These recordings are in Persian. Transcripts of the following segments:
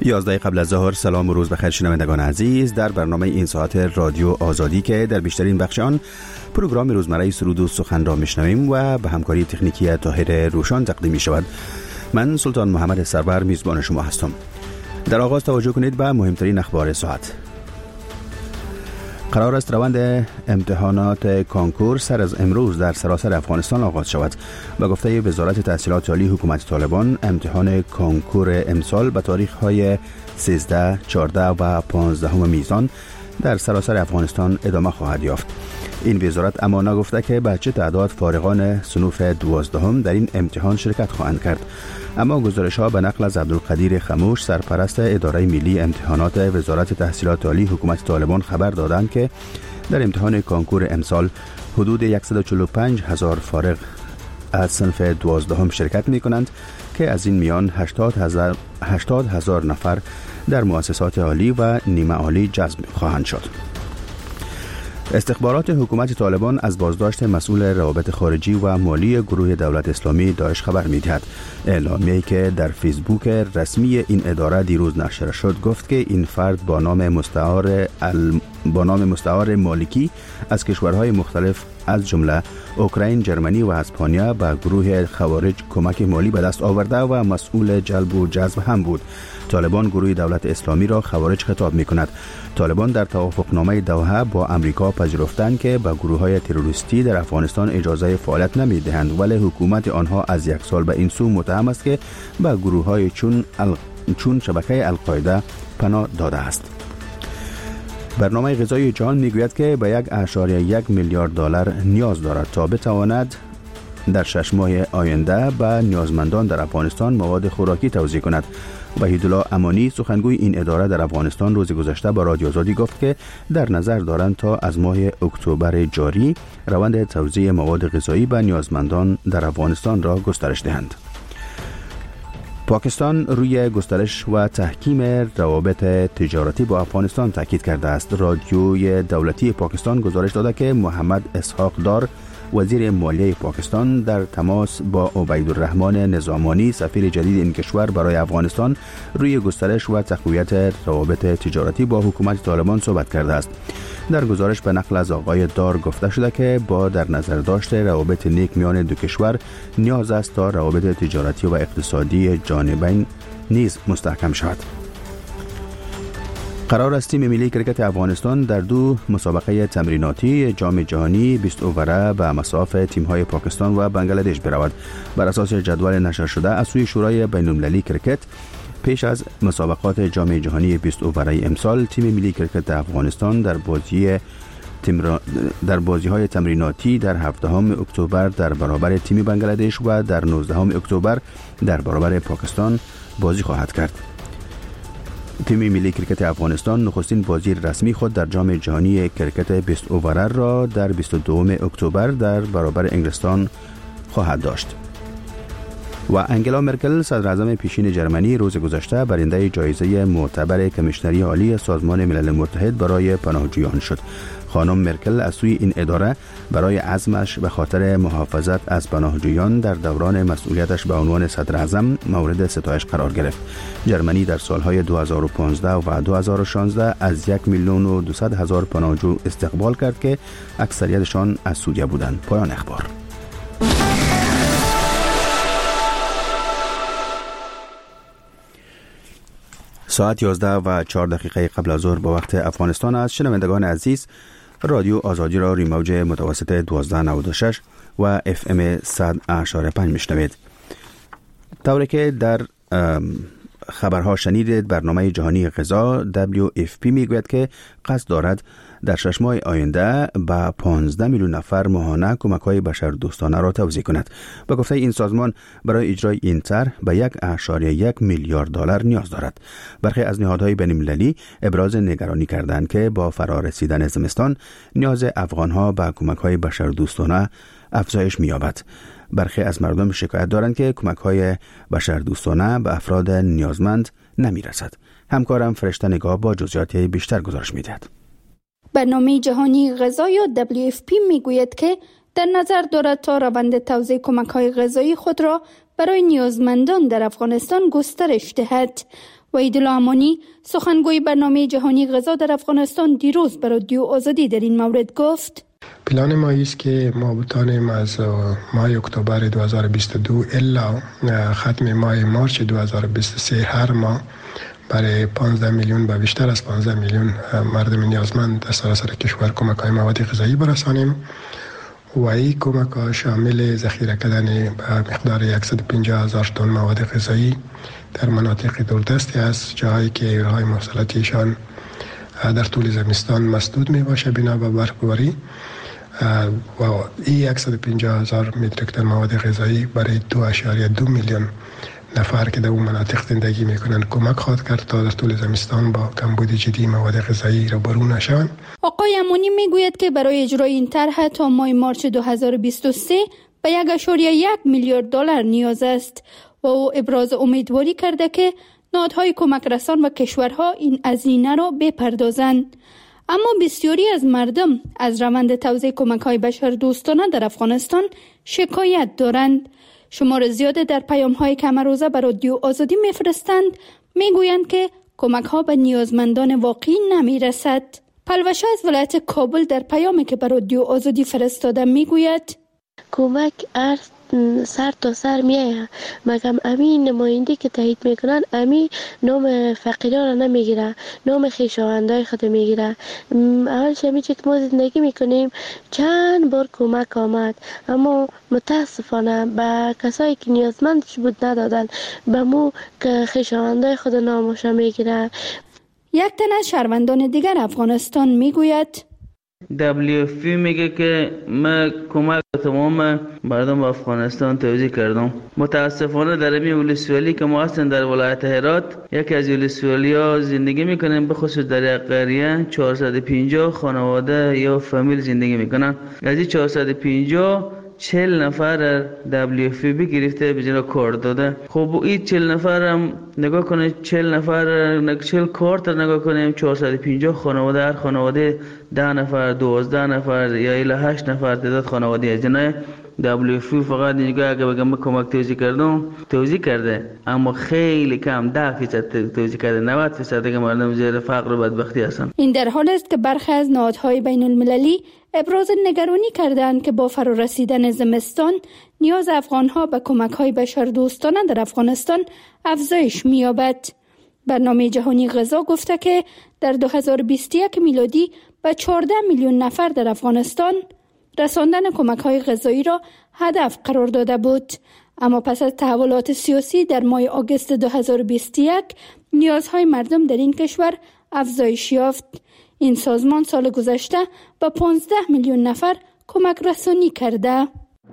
11 قبل از ظهر. سلام و روز بخیر شنوندگان عزیز. در برنامه این ساعت رادیو آزادی که در بیشترین بخش آن پروگرام روزمره سرود و سخن را میشنویم و به همکاری تکنیکی طاهر روشان تقدیم می شود. من سلطان محمد سرور میزبان شما هستم. در آغاز توجه کنید به مهمترین اخبار ساعت. قرار است روند امتحانات کنکور سر از امروز در سراسر افغانستان آغاز شود. به گفته وزارت تحصیلات عالی حکومت طالبان، امتحان کنکور امسال به تاریخ‌های 13، 14 و 15 میزان در سراسر افغانستان ادامه خواهد یافت. این وزارت اما نگفته که به چه تعداد فارغان صنوف 12 در این امتحان شرکت خواهند کرد. اما گزارش‌ها به نقل از عبدالقدیر خموش، سرپرست اداره ملی امتحانات وزارت تحصیلات عالی حکومت طالبان خبر دادند که در امتحان کنکور امسال حدود 145,000 فارغ از صنف 12 شرکت می‌کنند که از این میان 80,000 نفر در مؤسسات عالی و نیمه عالی جذب خواهند شد. استخبارات حکومت طالبان از بازداشت مسئول روابط خارجی و مالی گروه دولت اسلامی داعش خبر می‌دهد. اعلامیه‌ای که در فیسبوک رسمی این اداره دیروز نشر شد گفت که این فرد با نام مستعار مالکی از کشورهای مختلف از جمله اوکراین، جرمنی و اسپانیا به گروه خوارج کمک مالی به دست آورده و مسئول جلب و جذب هم بود. طالبان گروه دولت اسلامی را خوارج خطاب می‌کند. طالبان در توافقنامه دوحه با امریکا پذیرفتند که به گروه‌های تروریستی در افغانستان اجازه فعالیت نمی‌دهند، ولی حکومت آنها از یک سال به این سو متهم است که به گروه‌های چون شبکه القاعده پناه داده است. برنامه غذایی جهان میگوید که به 1.1 میلیارد دلار نیاز دارد تا بتواند در 6 ماه آینده به نیازمندان در افغانستان مواد خوراکی توزیع کند. وحیدالله امانی، سخنگوی این اداره در افغانستان، روز گذشته با رادیو آزادی گفت که در نظر دارند تا از ماه اکتبر جاری روند توزیع مواد غذایی به نیازمندان در افغانستان را گسترش دهند. پاکستان روی گسترش و تحکیم روابط تجارتی با افغانستان تاکید کرده است. رادیوی دولتی پاکستان گزارش داده که محمد اسحاق دار، وزیر مالیه پاکستان، در تماس با عبیدالرحمن نظامانی، سفیر جدید این کشور برای افغانستان، روی گسترش و تقویت روابط تجارتی با حکومت طالبان صحبت کرده است. در گزارش به نقل از آقای دار گفته شده که با در نظر داشته روابط نیک میان دو کشور نیاز است تا روابط تجارتی و اقتصادی جانبین نیز مستحکم شود. قرار است تیم ملی کرکت افغانستان در 2 مسابقه تمریناتی جام جهانی 20 اووره به مصاف تیم‌های پاکستان و بنگلادش برود. بر اساس جدول نشر شده از سوی شورای بین‌المللی کرکت، پیش از مسابقات جام جهانی 20 اووره امسال، تیم ملی کرکت افغانستان در بازی‌های تمریناتی در 17 اکتبر در برابر تیم بنگلادش و در 19 اکتبر در برابر پاکستان بازی خواهد کرد. تیم ملی کرکت افغانستان نخستین بازی رسمی خود در جام جهانی کرکت 20 اووره را در 22 اکتبر در برابر انگلستان خواهد داشت. و انگلا مرکل، صدر اعظم پیشین جرمنی، روز گذشته برنده جایزه معتبر کمیشنری عالی سازمان ملل متحد برای پناهجویان شد. خانم مرکل از سوی این اداره برای عزمش به خاطر محافظت از پناهجویان در دوران مسئولیتش به عنوان صدر اعظم مورد ستایش قرار گرفت. جرمنی در سالهای 2015 و 2016 از 1,200,000 پناهجو استقبال کرد که اکثریتشان از سوریه بودند. پایان اخبار. ساعت 11:04 قبل از ظهر به وقت افغانستان است. شنوندگان عزیز، رادیو آزادی را روی موج متوسط 1296 و FM 100.5 میشنوید. طوری که در خبرها شنیدید، برنامه جهانی غذا WFP میگوید که قصد دارد در 6 ماه آینده به 15 میلیون نفر ماهانه کمک‌های بشردوستانه را توزیع کند. به گفته این سازمان، برای اجرای این طرح به 1.1 میلیارد دلار نیاز دارد. برخی از نهادهای بین‌المللی ابراز نگرانی کردند که با فرارسیدن زمستان نیاز افغان‌ها به کمک‌های بشردوستانه افزایش می‌یابد. برخی از مردم شکایت دارند که کمک‌های بشردوستانه به افراد نیازمند نمی‌رسد. همکارم فرشته نگاه با جزئیات بیشتر گزارش می‌دهد. برنامه جهانی غذا یا WFP میگوید که در نظر دارد تا روند توزیع کمک‌های غذایی خود را برای نیازمندان در افغانستان گسترش دهد. وحیدالله امانی سخنگوی برنامه جهانی غذا در افغانستان دیروز به رادیو آزادی در این مورد گفت: پلان ما است که ما بتانیم از ماه اکتبر 2022 الا ختم ماه مارچ 2023 هر ماه برای 15 میلیون و بیشتر از 15 میلیون مردم نیازمند در سراسر کشور کمک‌های مواد غذایی برسانیم و این کمک‌ها شامل ذخیره کردن به مقدار 150,000 تن مواد غذایی در مناطق دوردستی است، جایی که ایرهای محصولاتیشان در طول زمستان مسدود می باشه بنا به برفباری و این 150,000 متریک تن مواد غذایی برای 2.2 میلیون نفر که در اون مناطق زندگی میکنن کمک خواهد کرد تا در طول زمستان با کمبود جدی مواد غذایی را برو نشوند. آقای امانی میگوید که برای اجرای این طرح تا ماه مارچ 2023 به 1.1 میلیارد دلار نیاز است و او ابراز امیدواری کرده که نهادهای کمک رسان و کشورها این هزینه را بپردازند. اما بسیاری از مردم از روند توزیع کمک‌های بشردوستانه در افغانستان شکایت دارند. شمار زیاده در پیام‌های کمروزه به رادیو آزادی می‌فرستند، میگویند که کمک‌ها به نیازمندان واقعی نمی‌رسد. پلوشه از ولایت کابل در پیامی که به رادیو آزادی فرستاده میگوید: کمک سر تا سر میایه، مگم امی نماینده که تایید میکنن امی نام فقیران را نمیگیره، نام خویشاوندای خود میگیره. اولش همی چه که ما زندگی میکنیم چند بار کمک آمد، اما متاسفانه به کسایی که نیازمندش بود ندادن، به مو که خویشاوندای خود نامش میگیره. یک تن از شهروندان دیگر افغانستان میگوید: WFP میگه که من کمک تمام مردم افغانستان توزیع کردم. متاسفانه در این ولسوالی که ما هستیم در ولایت هرات، یکی از ولسوالیا زندگی میکنیم، به خصوص در یک قریه 450 خانواده یا فامیل زندگی میکنن. از این 450 40 نفر WFP گرفته به جای کار داده. خب این 40 نفر هم نگاه کنه، 40 نفر 40 کارت نگاه کنیم، 450 خانواده، هر خانواده 10 نفر 12 نفر یا الی 8 نفر تعداد خانواده از جنای WFP فقط اینجا اگه بگم کمک توزیع کردم توزیع کرده، اما خیلی کم 10% توزیع کرده، 90% دیگه مردم زیر فقر و بدبختی هستن. این در حال است که برخی از نهادهای بین المللی ابراز نگرانی کردند که با فرا رسیدن زمستان نیاز افغانها به کمک‌های بشردوستانه در افغانستان افزایش می‌یابد. برنامه جهانی غذا گفته که در 2021 میلادی به 14 میلیون نفر در افغانستان رساندن کمک‌های غذایی را هدف قرار داده بود. اما پس از تحولات سیاسی در ماه آگوست 2021 نیازهای مردم در این کشور افزایش یافت. این سازمان سال گذشته به 15 میلیون نفر کمک رسانی کرده.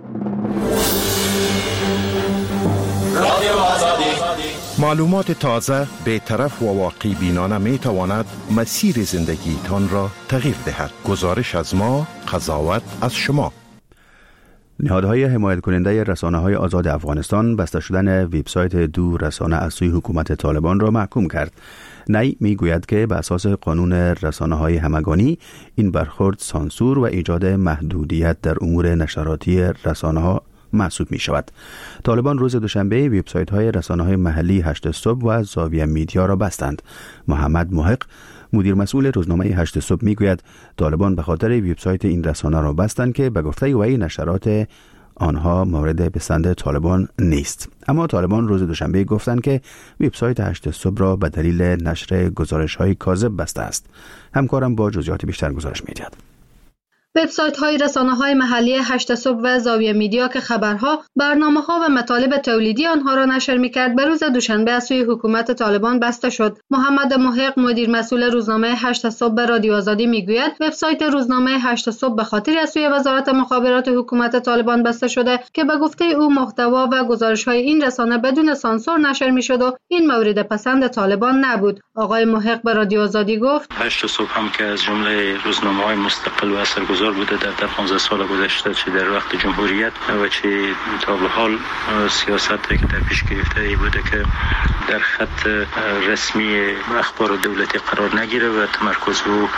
معلومات تازه، بی‌طرف و واقعی بینانه می تواند مسیر زندگی تان را تغییر دهد. گزارش از ما، قضاوت از شما. نهادهای حمایت کننده رسانه‌های آزاد افغانستان بسته شدن وبسایت دو رسانه از سوی حکومت طالبان را محکوم کرد. نی میگوید که به اساس قانون رسانه‌های همگانی این برخورد سانسور و ایجاد محدودیت در امور نشراتی رسانه‌ها محسوب می شود. طالبان روز دوشنبه وبسایت‌های رسانه‌های محلی 8 صبح و زاویه میدیا را بستند. محمد محق مدیر مسئول روزنامه 8 صبح میگوید طالبان به خاطر وبسایت این رسانه را بستند که به گفته وی نشرات آنها مورد پسند طالبان نیست. اما طالبان روز دوشنبه گفتند که وبسایت 8 صبح را به دلیل نشر گزارش‌های کاذب بسته است. همکارم با جزئیات بیشتر گزارش می‌دهد. وبسایت‌های رسانه‌های محلی 8 صبح و زاویه میدیا که خبرها، برنامه‌ها و مطالب تولیدی آنها را نشر می‌کرد، به روز دوشنبه از سوی حکومت طالبان بسته شد. محمد محق مدیر مسئول روزنامه 8 صبح به رادیو آزادی میگوید وبسایت روزنامه 8 صبح به خاطر از سوی وزارت مخابرات حکومت طالبان بسته شده که به گفته او محتوا و گزارش‌های این رسانه بدون سانسور نشر می‌شد و این مورد پسند طالبان نبود. آقای محق به رادیو آزادی گفت 8 صبح هم که از جمله روزنامه‌های مستقل و اثرگذار بوده در 15 سال گذشته، چه در وقت جمهوریت و چه تا به حال سیاستی که در پیش گرفته ای بوده که در خط رسمی اخبار دولتی قرار نگیره و تمرکز رو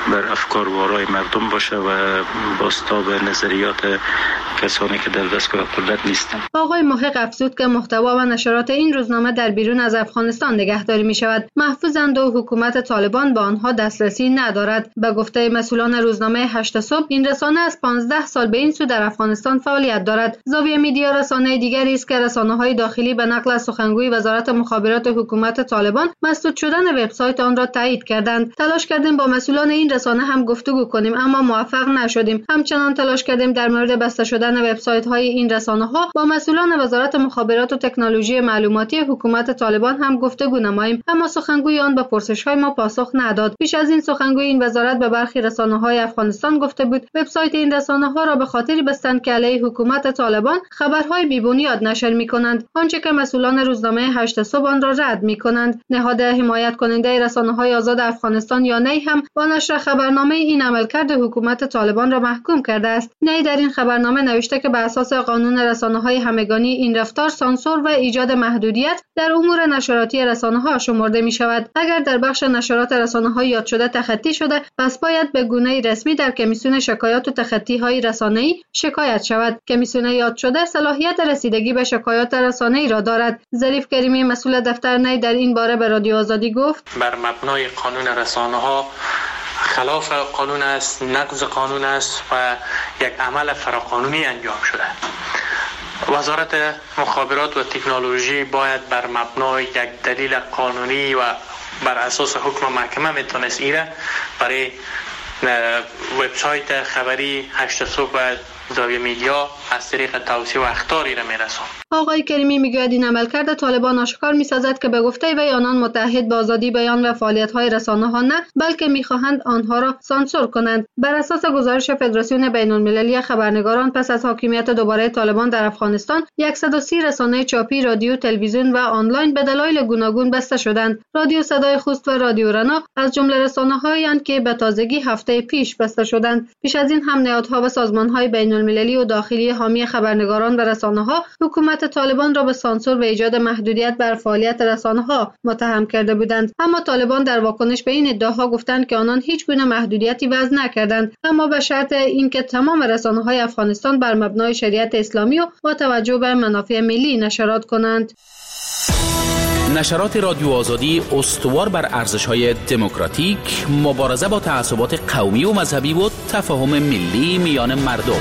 بر افکار و آرای مردم باشه و بازتاب نظریات کسانی که در دستگاه قدرت نیستند. آقای محق افزود که محتوا و نشرات این روزنامه در بیرون از افغانستان نگهداری می شود. محفوظند و حکومت طالبان با آنها دسترسی ندارد. به گفته مسئولان روزنامه 8 صبح، این رسانه از 15 سال به این سو در افغانستان فعالیت دارد. زاویه میدیا رسانه دیگری است که رسانه‌های داخلی به نقل از سخنگوی وزارت مخابرات حکومت طالبان مسدود شدن وبسایت آن را تایید کردند. تلاش کردیم با مسئولان این رسانه هم گفتگو کنیم اما موفق نشدیم. همچنان تلاش کردیم در مورد بسته شدن وبسایت‌های این رسانه‌ها با مسئولان وزارت مخابرات و تکنولوژی معلوماتی حکومت طالبان هم گفتگو نماییم، اما سخنگوی آن به پرسش‌های ما پاسخ نداد. پیش از این سخنگوی این وزارت به برخی رسانه‌های افغانستان گفته بود وبسایت این رسانه‌ها را به خاطری بستند که علیه حکومت طالبان خبرهای بی‌بنیاد نشر می‌کنند، آنچه که مسئولان روزنامه 8 صبح آن را رد می‌کنند. نهاد حمایت کننده رسانه‌های آزاد افغانستان یا نی هم با نشر خبرنامه این عملکرد حکومت طالبان را محکوم کرده است. نی در این خبرنامه نوشته که بر اساس قانون رسانه‌های همگانی این رفتار سانسور و ایجاد محدودیت در امور نشراتی رسانه‌ها شمرده می‌شود. اگر در بخش نشرات رسانه‌ها یاد شده تخطی شده، پس باید به گونه رسمی در کمیسیون شکایات و تخطی‌های رسانه‌ای شکایت شود. کمیسیون یاد شده صلاحیت رسیدگی به شکایات رسانه‌ای را دارد. ظریف کریمی مسئول دفتر نی در این باره به رادیو آزادی گفت: بر مبنای قانون رسانه‌ها خلاف قانون است، نقض قانون است و یک عمل فراقانونی انجام شده. وزارت مخابرات و تکنولوژی باید بر مبنای یک دلیل قانونی و بر اساس حکم محکمه میتونست ایره برای وبسایت خبری 8 صبح و زاویه میدیا از طریق توصیه و اخطاری را میرسون. آقای کریمی میگوید این عملکرد طالبان آشکار میسازد که به گفته وی آنان متحد به آزادی بیان و فعالیت‌های رسانه‌ها نه، بلکه میخواهند آنها را سانسور کنند. بر اساس گزارش فدراسیون بین‌المللی خبرنگاران، پس از حاکمیت دوباره طالبان در افغانستان 130 رسانه چاپی، رادیو، تلویزیون و آنلاین به دلایل گوناگون بسته شدند. رادیو صدای خوست و رادیو رنا از جمله رسانه‌هایند که به تازگی هفته پیش بسته شدند. پیش از این هم نهادها و سازمان‌های بین‌المللی و داخلی حامی خبرنگاران و رسانه‌ها حکومت طالبان را به سانسور و ایجاد محدودیت بر فعالیت رسانه‌ها متهم کرده بودند. اما طالبان در واکنش به این ادعاها گفتند که آنان هیچ گونه محدودیتی وضع نکردند، اما به شرط اینکه تمام رسانه‌های افغانستان بر مبنای شریعت اسلامی و با توجه به منافع ملی نشرات کنند. نشرات رادیو آزادی استوار بر ارزش‌های دموکراتیک، مبارزه با تعصبات قومی و مذهبی و تفاهم ملی میان مردم.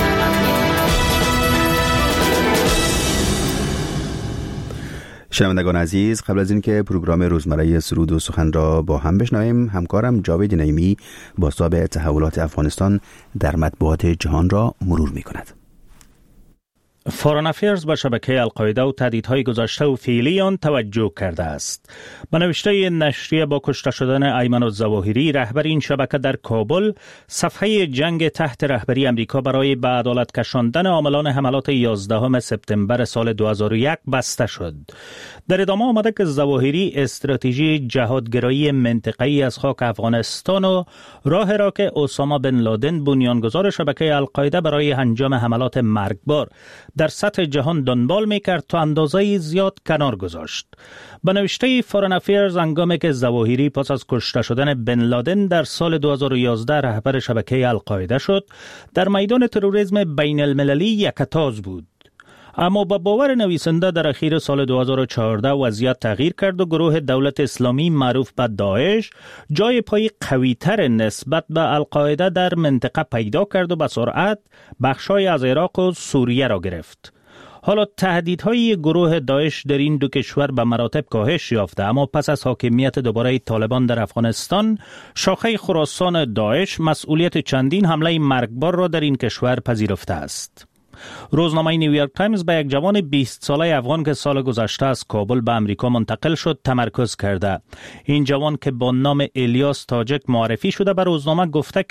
شنوندگان عزیز، قبل از اینکه پروگرام روزمره سرود و سخن را با هم بشنویم، همکارم جاوید نعیمی بازتاب تحولات افغانستان در مطبوعات جهان را مرور می‌کند. فارن افیرز به شبکه القاعده و تهدیدهای گذشته و فعلی آن توجه کرده است. به نوشته نشریه، با کشته شدن ایمن الظواهری رهبر این شبکه در کابل، صفحه جنگ تحت رهبری امریکا برای به عدالت کشاندن عاملان حملات 11 سپتامبر سال 2001 بسته شد. در ادامه آمده که ظواهری استراتژی جهادگرایی منطقه‌ای از خاک افغانستان و راه را که اسامه بن لادن بنیانگذار شبکه القاعده برای انجام حملات مرگبار در سطح جهان دنبال میکرد تا اندازه زیاد کنار گذاشت. به نوشته فارن افیرز، هنگامی که ظواهری پس از کشته شدن بن لادن در سال 2011 رهبر شبکه القاعده شد، در میدان تروریسم بین المللی یکتاز بود. اما با باور نویسنده در اخیر سال 2014 وضعیت تغییر کرد و گروه دولت اسلامی معروف به داعش جای پای قوی‌تر نسبت به القاعده در منطقه پیدا کرد و به سرعت بخشای از عراق و سوریه را گرفت. حالا تهدیدهای گروه داعش در این دو کشور به مراتب کاهش یافته، اما پس از حاکمیت دوباره طالبان در افغانستان، شاخه خراسان داعش مسئولیت چندین حمله مرگبار را در این کشور پذیرفته است. روزنامه نیویورک تایمز به یک جوان 20 ساله افغان که سال گذشته از کابل به امریکا منتقل شد تمرکز کرده. این جوان که با نام الیاس تاجک معرفی شده به روزنامه گفته که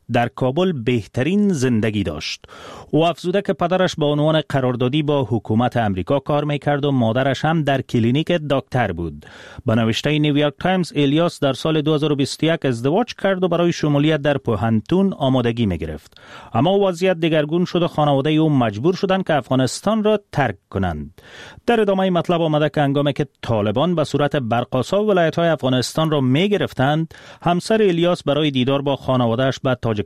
در کابل بهترین زندگی داشت. او افزوده که پدرش به عنوان قراردادی با حکومت امریکا کار میکرد و مادرش هم در کلینیک دکتر بود. به نوشته نیویورک تایمز، الیاس در سال 2021 ازدواج کرد و برای شمولیت در پوهنتون آمادگی میگرفت. اما وضعیت دگرگون شد و خانواده او مجبور شدند که افغانستان را ترک کنند. در ادامه مطلب آمده که هنگامی که طالبان به صورت برق‌آسا ولایت‌های افغانستان را میگرفتند، همسر الیاس برای دیدار با خانواده‌اش به تاجیکستان